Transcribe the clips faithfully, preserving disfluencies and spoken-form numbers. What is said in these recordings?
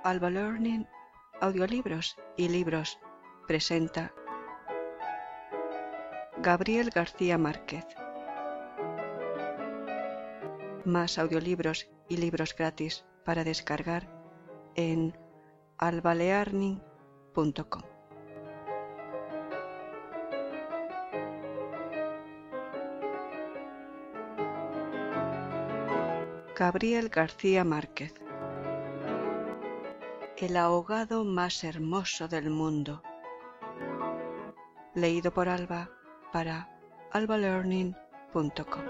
Alba Learning, Audiolibros y Libros presenta Gabriel García Márquez. Más audiolibros y libros gratis para descargar en alba learning punto com. Gabriel García Márquez. El ahogado más hermoso del mundo. Leído por Alba para alba learning punto com.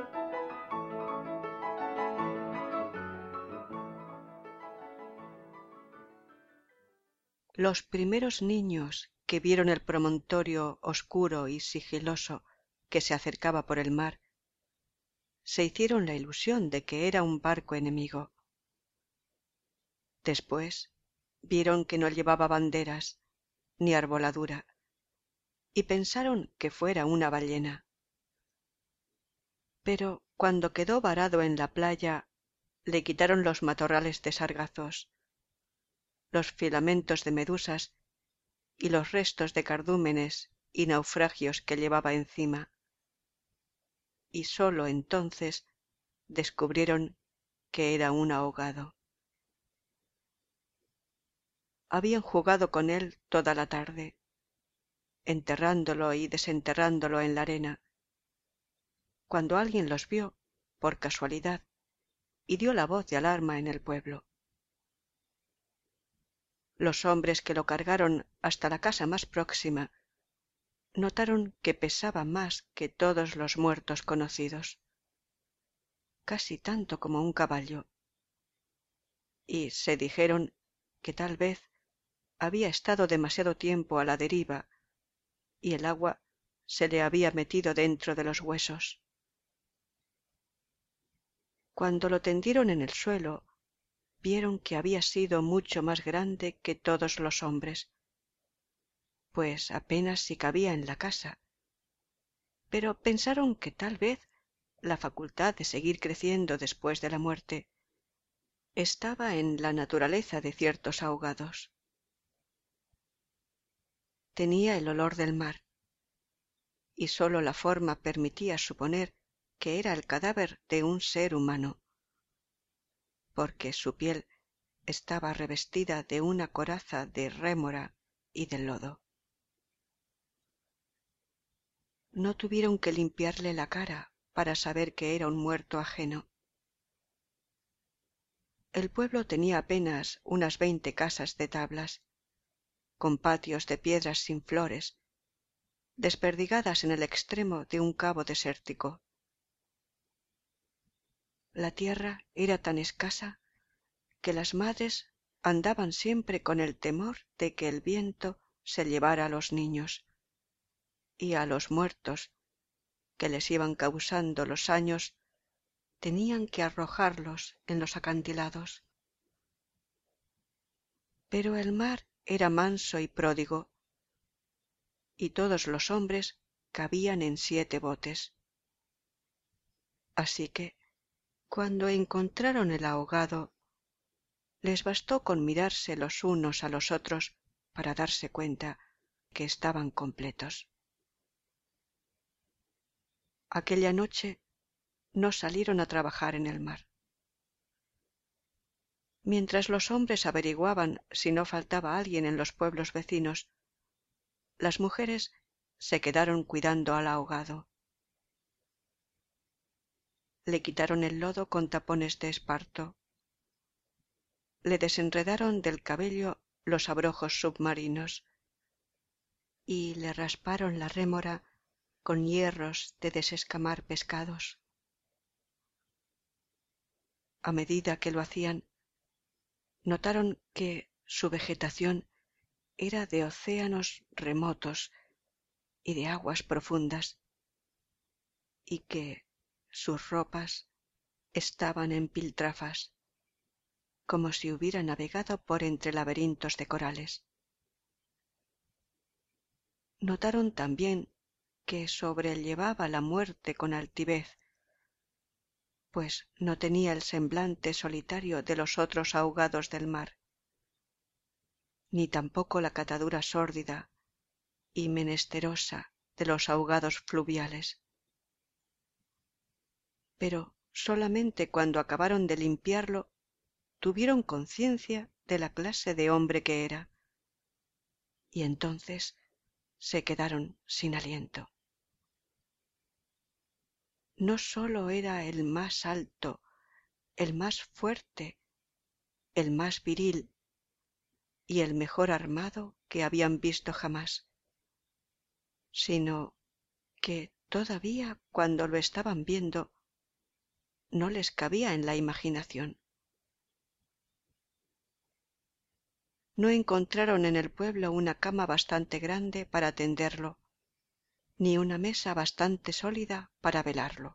Los primeros niños que vieron el promontorio oscuro y sigiloso que se acercaba por el mar se hicieron la ilusión de que era un barco enemigo. Después vieron que no llevaba banderas ni arboladura y pensaron que fuera una ballena. Pero cuando quedó varado en la playa, le quitaron los matorrales de sargazos, los filamentos de medusas y los restos de cardúmenes y naufragios que llevaba encima, y sólo entonces descubrieron que era un ahogado. Habían jugado con él toda la tarde, enterrándolo y desenterrándolo en la arena, cuando alguien los vio, por casualidad, y dio la voz de alarma en el pueblo. Los hombres que lo cargaron hasta la casa más próxima notaron que pesaba más que todos los muertos conocidos, casi tanto como un caballo, y se dijeron que tal vez había estado demasiado tiempo a la deriva y el agua se le había metido dentro de los huesos. Cuando lo tendieron en el suelo, vieron que había sido mucho más grande que todos los hombres, pues apenas si cabía en la casa, pero pensaron que tal vez la facultad de seguir creciendo después de la muerte estaba en la naturaleza de ciertos ahogados. Tenía el olor del mar, y sólo la forma permitía suponer que era el cadáver de un ser humano, porque su piel estaba revestida de una coraza de rémora y de lodo. No tuvieron que limpiarle la cara para saber que era un muerto ajeno. El pueblo tenía apenas unas veinte casas de tablas, con patios de piedras sin flores, desperdigadas en el extremo de un cabo desértico. La tierra era tan escasa que las madres andaban siempre con el temor de que el viento se llevara a los niños y a los muertos que les iban causando los años tenían que arrojarlos en los acantilados. Pero el mar era manso y pródigo, y todos los hombres cabían en siete botes. Así que, cuando encontraron el ahogado, les bastó con mirarse los unos a los otros para darse cuenta que estaban completos. Aquella noche no salieron a trabajar en el mar. Mientras los hombres averiguaban si no faltaba alguien en los pueblos vecinos, las mujeres se quedaron cuidando al ahogado. Le quitaron el lodo con tapones de esparto. Le desenredaron del cabello los abrojos submarinos y le rasparon la rémora con hierros de desescamar pescados. A medida que lo hacían, notaron que su vegetación era de océanos remotos y de aguas profundas, y que sus ropas estaban en piltrafas, como si hubiera navegado por entre laberintos de corales. Notaron también que sobrellevaba la muerte con altivez, pues no tenía el semblante solitario de los otros ahogados del mar. ni tampoco la catadura sórdida y menesterosa de los ahogados fluviales. Pero solamente cuando acabaron de limpiarlo tuvieron conciencia de la clase de hombre que era, y entonces se quedaron sin aliento. No sólo era el más alto, el más fuerte, el más viril y el mejor armado que habían visto jamás, sino que todavía cuando lo estaban viendo no les cabía en la imaginación. No encontraron en el pueblo una cama bastante grande para tenderlo, ni una mesa bastante sólida para velarlo.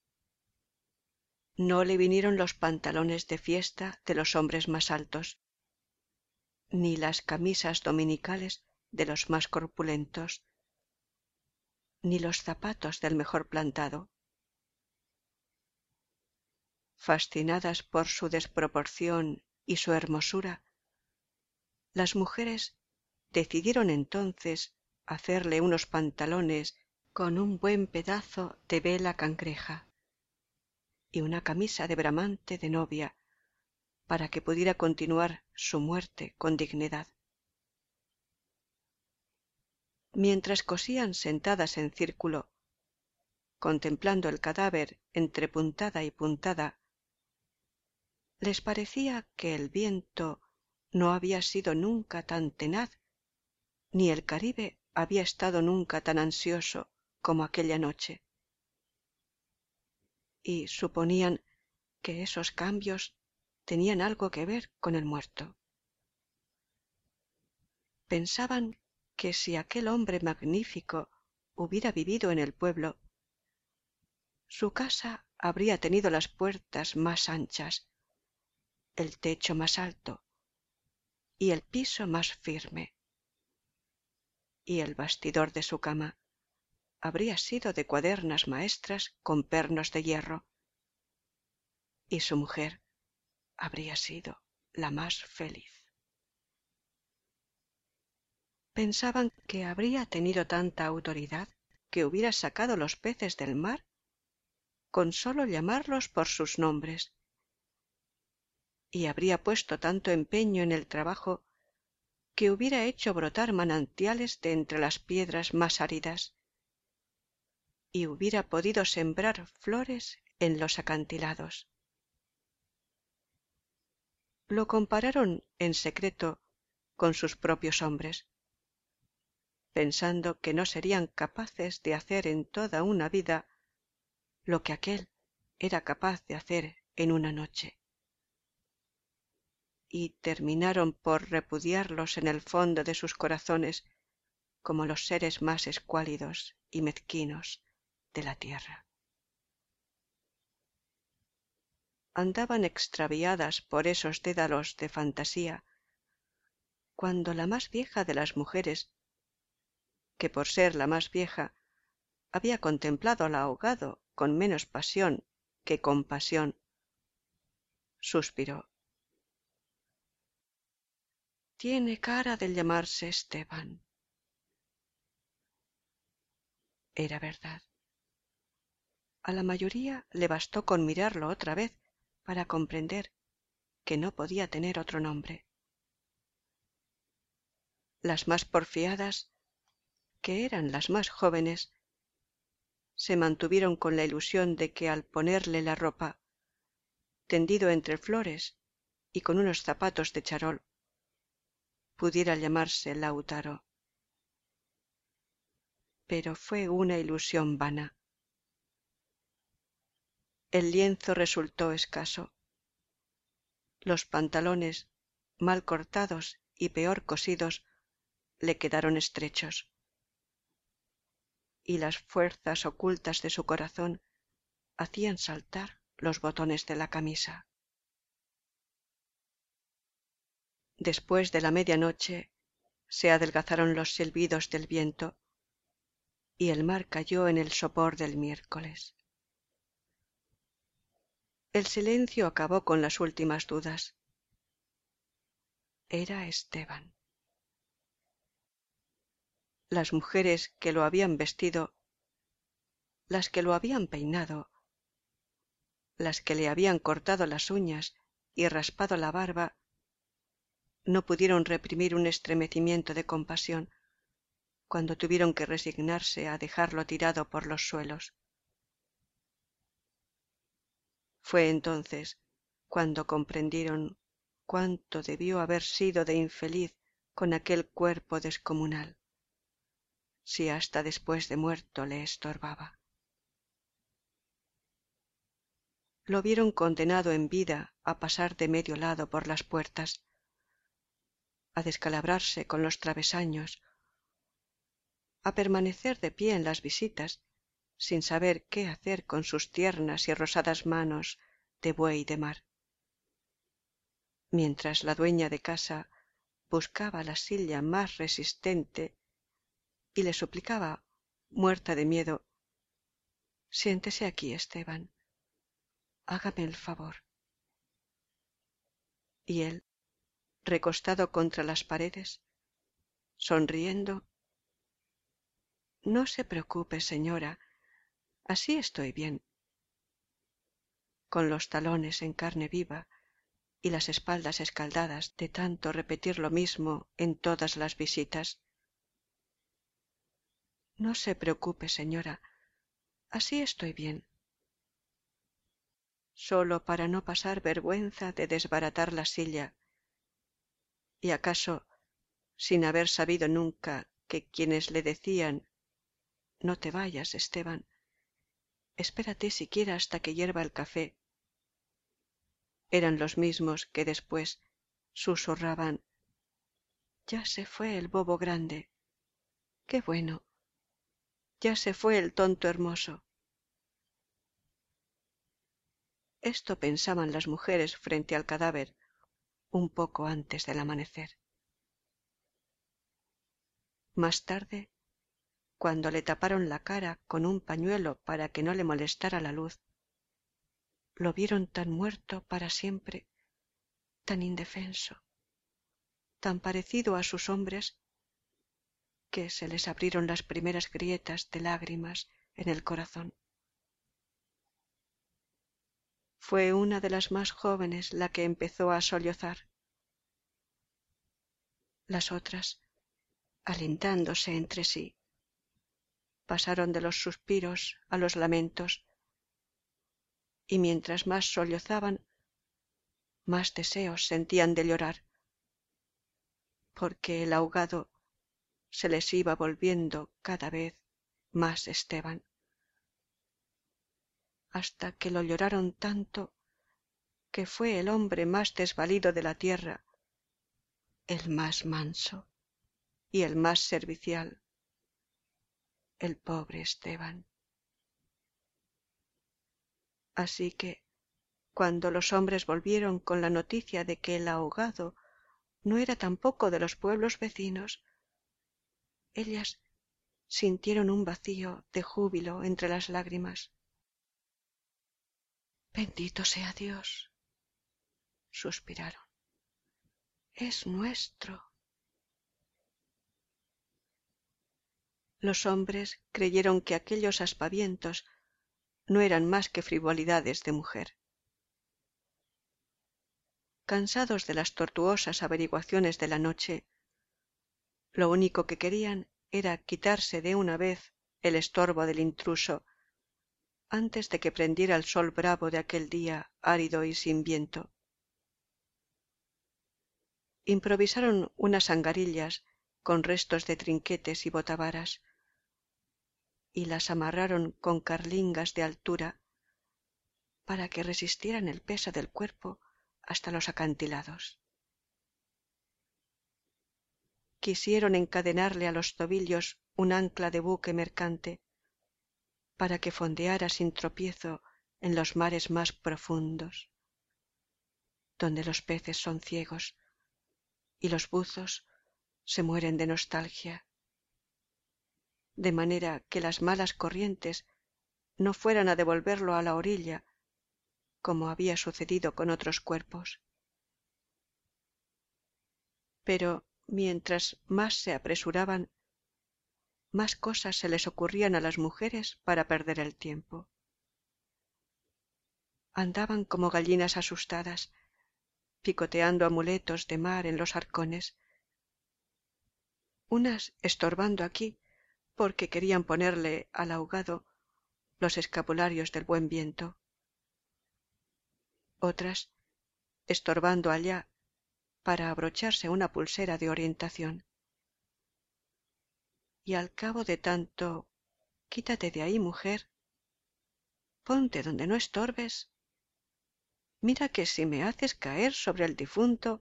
No le vinieron los pantalones de fiesta de los hombres más altos, ni las camisas dominicales de los más corpulentos, ni los zapatos del mejor plantado. Fascinadas por su desproporción y su hermosura, las mujeres decidieron entonces hacerle unos pantalones con un buen pedazo de vela cangreja y una camisa de bramante de novia para que pudiera continuar su muerte con dignidad. Mientras cosían sentadas en círculo, contemplando el cadáver entre puntada y puntada, les parecía que el viento no había sido nunca tan tenaz, ni el Caribe había estado nunca tan ansioso como aquella noche, y suponían que esos cambios tenían algo que ver con el muerto. Pensaban que si aquel hombre magnífico hubiera vivido en el pueblo, su casa habría tenido las puertas más anchas, el techo más alto y el piso más firme, y el bastidor de su cama habría sido de cuadernas maestras con pernos de hierro, y su mujer habría sido la más feliz. Pensaban que habría tenido tanta autoridad que hubiera sacado los peces del mar con sólo llamarlos por sus nombres, y habría puesto tanto empeño en el trabajo que hubiera hecho brotar manantiales de entre las piedras más áridas, y hubiera podido sembrar flores en los acantilados. Lo compararon en secreto con sus propios hombres, pensando que no serían capaces de hacer en toda una vida lo que aquél era capaz de hacer en una noche, y terminaron por repudiarlos en el fondo de sus corazones como los seres más escuálidos y mezquinos de la tierra. Andaban extraviadas por esos dédalos de fantasía, cuando la más vieja de las mujeres, que por ser la más vieja había contemplado al ahogado con menos pasión que compasión, suspiró. Tiene cara de llamarse Esteban. Era verdad. A la mayoría le bastó con mirarlo otra vez para comprender que no podía tener otro nombre. Las más porfiadas, que eran las más jóvenes, se mantuvieron con la ilusión de que al ponerle la ropa, tendido entre flores y con unos zapatos de charol, pudiera llamarse Lautaro. Pero fue una ilusión vana. El lienzo resultó escaso. Los pantalones, mal cortados y peor cosidos, le quedaron estrechos, y las fuerzas ocultas de su corazón hacían saltar los botones de la camisa. Después de la medianoche se adelgazaron los silbidos del viento, y el mar cayó en el sopor del miércoles. El silencio acabó con las últimas dudas. Era Esteban. las mujeres que lo habían vestido, las que lo habían peinado, las que le habían cortado las uñas y raspado la barba, no pudieron reprimir un estremecimiento de compasión cuando tuvieron que resignarse a dejarlo tirado por los suelos. Fue entonces cuando comprendieron cuánto debió haber sido de infeliz con aquel cuerpo descomunal, si hasta después de muerto le estorbaba. Lo vieron condenado en vida a pasar de medio lado por las puertas, a descalabrarse con los travesaños, a permanecer de pie en las visitas, sin saber qué hacer con sus tiernas y rosadas manos de buey de mar, mientras la dueña de casa buscaba la silla más resistente y le suplicaba, muerta de miedo: «Siéntese aquí, Esteban, hágame el favor». Y él, recostado contra las paredes, sonriendo: «No se preocupe, señora, así estoy bien», con los talones en carne viva y las espaldas escaldadas de tanto repetir lo mismo en todas las visitas. «No se preocupe, señora, así estoy bien», solo para no pasar vergüenza de desbaratar la silla, y acaso sin haber sabido nunca que quienes le decían: «No te vayas, Esteban, espérate siquiera hasta que hierva el café», eran los mismos que después susurraban: «Ya se fue el bobo grande, qué bueno, ya se fue el tonto hermoso». Esto pensaban las mujeres frente al cadáver un poco antes del amanecer. Más tarde, cuando le taparon la cara con un pañuelo para que no le molestara la luz, lo vieron tan muerto para siempre, tan indefenso, tan parecido a sus hombres, que se les abrieron las primeras grietas de lágrimas en el corazón. Fue una de las más jóvenes la que empezó a sollozar. Las otras, alentándose entre sí, pasaron de los suspiros a los lamentos, y mientras más sollozaban, más deseos sentían de llorar, porque el ahogado se les iba volviendo cada vez más Esteban, hasta que lo lloraron tanto que fue el hombre más desvalido de la tierra, el más manso y el más servicial, el pobre Esteban. Así que, cuando los hombres volvieron con la noticia de que el ahogado no era tampoco de los pueblos vecinos, ellas sintieron un vacío de júbilo entre las lágrimas. «Bendito sea Dios», suspiraron, «es nuestro». Los hombres creyeron que aquellos aspavientos no eran más que frivolidades de mujer. Cansados de las tortuosas averiguaciones de la noche, lo único que querían era quitarse de una vez el estorbo del intruso antes de que prendiera el sol bravo de aquel día árido y sin viento. Improvisaron unas angarillas con restos de trinquetes y botavaras, y las amarraron con carlingas de altura para que resistieran el peso del cuerpo hasta los acantilados. Quisieron encadenarle a los tobillos un ancla de buque mercante para que fondeara sin tropiezo en los mares más profundos, donde los peces son ciegos y los buzos se mueren de nostalgia, de manera que las malas corrientes no fueran a devolverlo a la orilla, como había sucedido con otros cuerpos. Pero mientras más se apresuraban, más cosas se les ocurrían a las mujeres para perder el tiempo. Andaban como gallinas asustadas, picoteando amuletos de mar en los arcones, unas estorbando aquí porque querían ponerle al ahogado los escapularios del buen viento, otras estorbando allá para abrocharse una pulsera de orientación. Y al cabo de tanto, quítate de ahí, mujer, ponte donde no estorbes, mira que si me haces caer sobre el difunto.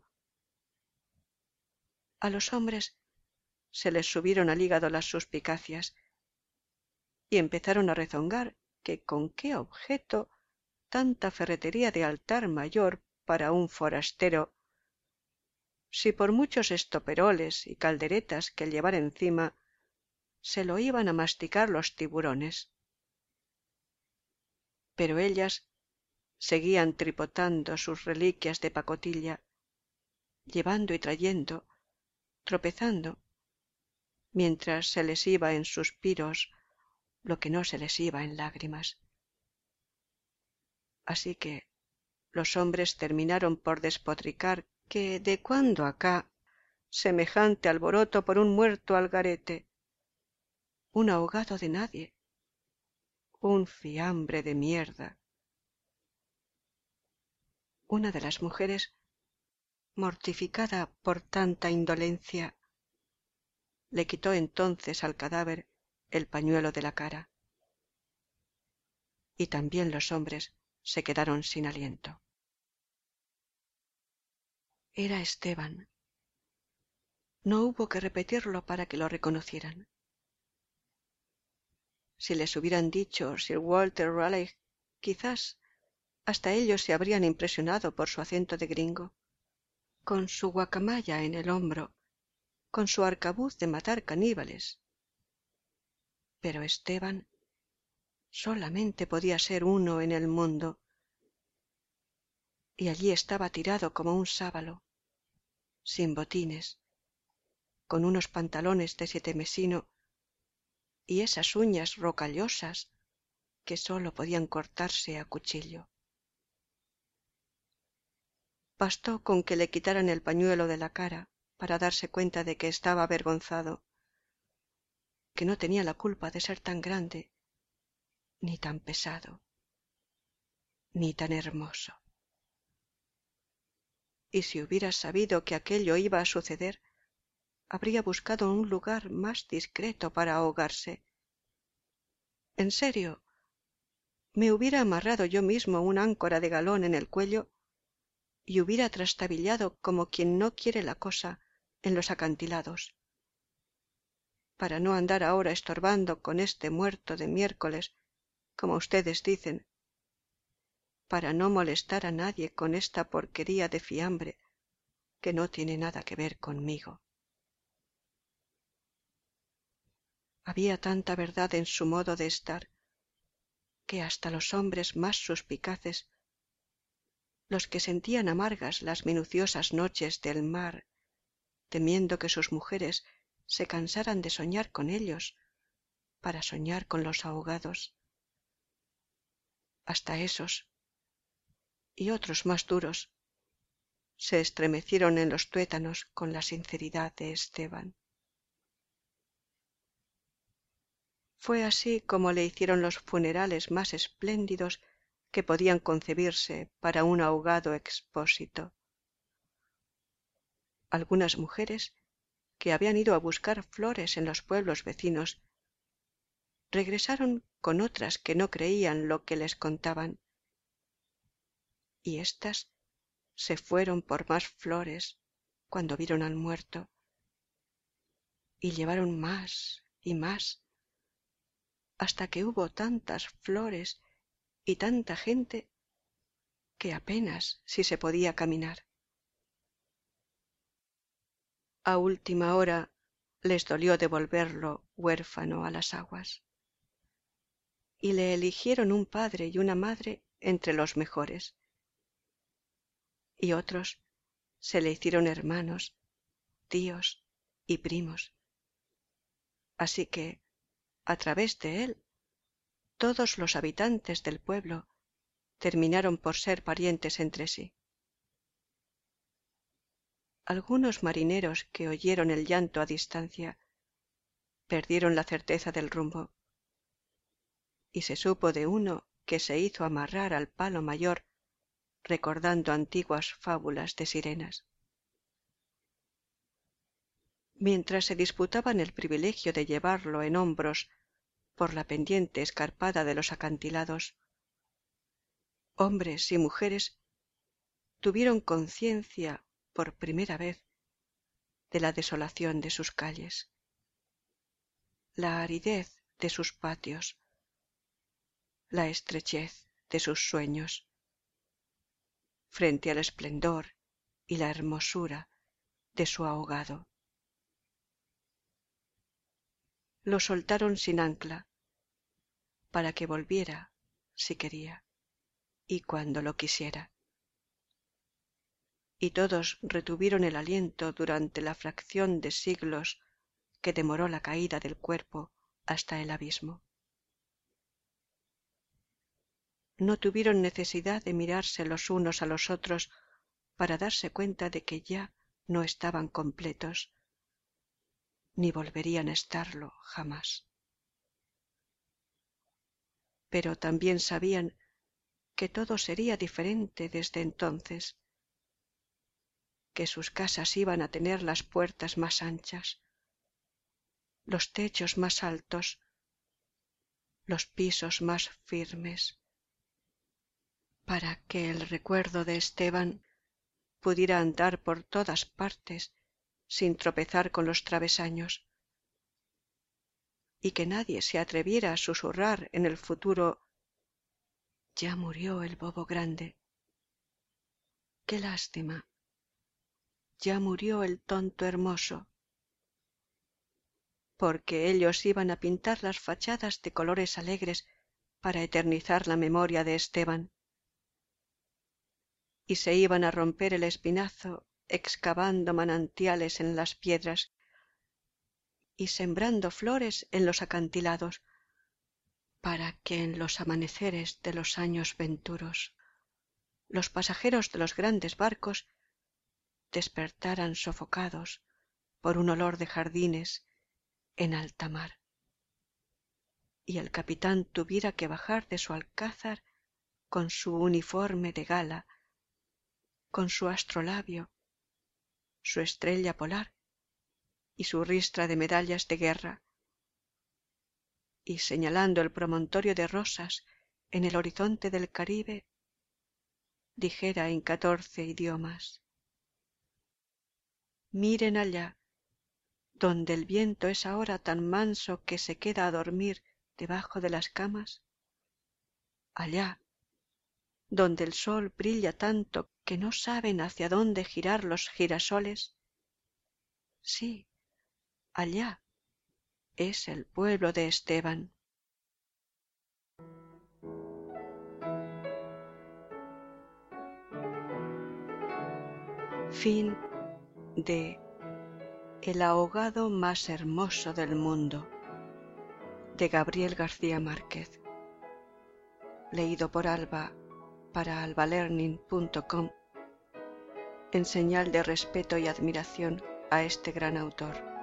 A los hombres se les subieron al hígado las suspicacias y empezaron a rezongar que con qué objeto tanta ferretería de altar mayor para un forastero, si por muchos estoperoles y calderetas que llevar encima se lo iban a masticar los tiburones. Pero ellas seguían tripotando sus reliquias de pacotilla, llevando y trayendo, tropezando, mientras se les iba en suspiros lo que no se les iba en lágrimas. Así que los hombres terminaron por despotricar que de cuándo acá semejante alboroto por un muerto al garete, un ahogado de nadie, un fiambre de mierda. Una de las mujeres, mortificada por tanta indolencia, le quitó entonces al cadáver el pañuelo de la cara. Y también los hombres se quedaron sin aliento. Era Esteban. No hubo que repetirlo para que lo reconocieran. Si les hubieran dicho Sir Walter Raleigh, quizás hasta ellos se habrían impresionado por su acento de gringo, con su guacamaya en el hombro, con su arcabuz de matar caníbales. Pero Esteban solamente podía ser uno en el mundo, y allí estaba tirado como un sábalo, sin botines, con unos pantalones de sietemesino y esas uñas rocallosas que sólo podían cortarse a cuchillo. Bastó con que le quitaran el pañuelo de la cara para darse cuenta de que estaba avergonzado, que no tenía la culpa de ser tan grande, ni tan pesado, ni tan hermoso. Y si hubiera sabido que aquello iba a suceder, habría buscado un lugar más discreto para ahogarse. En serio, me hubiera amarrado yo mismo una áncora de galón en el cuello y hubiera trastabillado como quien no quiere la cosa en los acantilados, para no andar ahora estorbando con este muerto de miércoles, como ustedes dicen, para no molestar a nadie con esta porquería de fiambre que no tiene nada que ver conmigo. Había tanta verdad en su modo de estar que hasta los hombres más suspicaces, los que sentían amargas las minuciosas noches del mar, temiendo que sus mujeres se cansaran de soñar con ellos para soñar con los ahogados, hasta esos y otros más duros se estremecieron en los tuétanos con la sinceridad de Esteban. Fue así como le hicieron los funerales más espléndidos que podían concebirse para un ahogado expósito. Algunas mujeres que habían ido a buscar flores en los pueblos vecinos regresaron con otras que no creían lo que les contaban, y éstas se fueron por más flores cuando vieron al muerto, y llevaron más y más, hasta que hubo tantas flores y tanta gente que apenas si se podía caminar. A última hora les dolió devolverlo huérfano a las aguas, y le eligieron un padre y una madre entre los mejores, y otros se le hicieron hermanos, tíos y primos. así que, a través de él, todos los habitantes del pueblo terminaron por ser parientes entre sí. Algunos marineros que oyeron el llanto a distancia perdieron la certeza del rumbo, y se supo de uno que se hizo amarrar al palo mayor recordando antiguas fábulas de sirenas. Mientras se disputaban el privilegio de llevarlo en hombros por la pendiente escarpada de los acantilados, hombres y mujeres tuvieron conciencia por primera vez de la desolación de sus calles, la aridez de sus patios, la estrechez de sus sueños, frente al esplendor y la hermosura de su ahogado. Lo soltaron sin ancla, para que volviera si quería y cuando lo quisiera. Y todos retuvieron el aliento durante la fracción de siglos que demoró la caída del cuerpo hasta el abismo. No tuvieron necesidad de mirarse los unos a los otros para darse cuenta de que ya no estaban completos, ni volverían a estarlo jamás. Pero también sabían que todo sería diferente desde entonces, que sus casas iban a tener las puertas más anchas, los techos más altos, los pisos más firmes, para que el recuerdo de Esteban pudiera andar por todas partes sin tropezar con los travesaños, y que nadie se atreviera a susurrar en el futuro: ya murió el bobo grande, qué lástima, ya murió el tonto hermoso, porque ellos iban a pintar las fachadas de colores alegres para eternizar la memoria de Esteban, y se iban a romper el espinazo excavando manantiales en las piedras y sembrando flores en los acantilados, para que en los amaneceres de los años venturos los pasajeros de los grandes barcos despertaran sofocados por un olor de jardines en alta mar, y el capitán tuviera que bajar de su alcázar con su uniforme de gala, con su astrolabio, su estrella polar y su ristra de medallas de guerra, y señalando el promontorio de rosas en el horizonte del Caribe, dijera en catorce idiomas: miren allá, donde el viento es ahora tan manso que se queda a dormir debajo de las camas, allá, donde el sol brilla tanto que no saben hacia dónde girar los girasoles, sí, allá es el pueblo de Esteban. Fin de El ahogado más hermoso del mundo, de Gabriel García Márquez, leído por Alba para albalearning punto com, en señal de respeto y admiración a este gran autor.